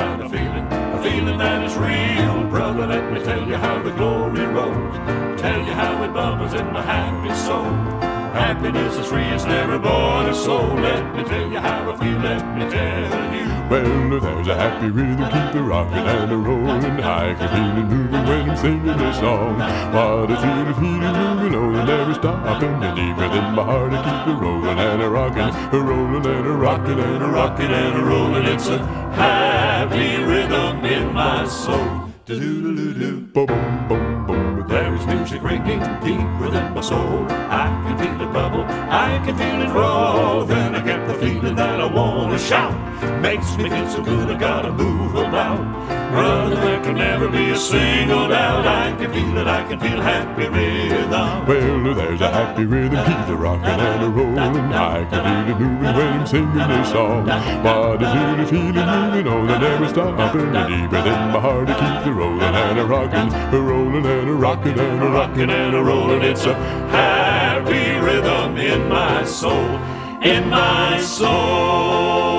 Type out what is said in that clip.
about a feeling that is real. Brother, let me tell you how the glory rolls. Tell you how it bubbles in my happy soul. Happiness is free, it's never bought a soul. Let me tell you how I feel, let me tell you. Well, there's a happy rhythm, keep it rocking and a rolling. I can feel it moving when I'm singing this song. What a feeling moving on and never stopping. And deep within my heart I keep it rolling and a rocking, a rolling and a rocking and a rocking and a rolling. It's a happy rhythm in my soul. Do-do-do-do-do, boom, boom, boom, boom. There's music ringing deep within my soul. I can feel it bubble, I can feel it roll. Then I get the feeling that I wanna shout. Makes me feel so good, I gotta move about. Brother, there can never be a single doubt. I can feel happy rhythm. Well, there's a happy rhythm, keep it rocking and a rolling. I can feel it moving when I'm singing this song. What a feeling moving on and never stopping. And deep within my heart I keep it rolling and a rocking, a rolling and a rocking and a rocking and a rolling. It's a happy rhythm in my soul, in my soul.